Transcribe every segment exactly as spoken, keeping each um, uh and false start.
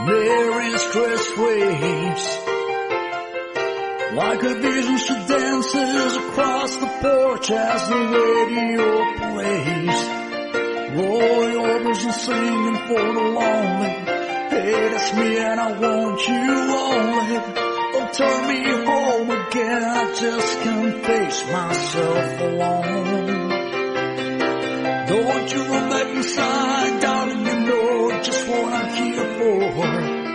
Wearing stress waves, like a vision she dances across the porch as the radio plays. Roy Orbison singing for the lonely. Hey, that's me and I want you only. Don't turn me home again, I just can't face myself alone. Don't you make me sigh, darling, you know just what I'm here for.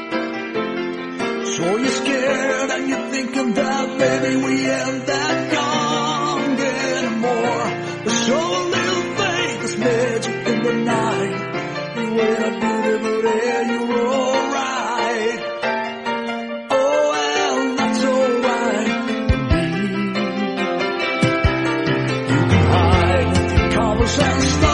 So you're scared and you're thinking that maybe we ain't that young anymore. But show a little faith, there's magic in the night. You ain't a beautiful day, you're alright. Oh well, that's alright with me. You can hide with your covers and stuff.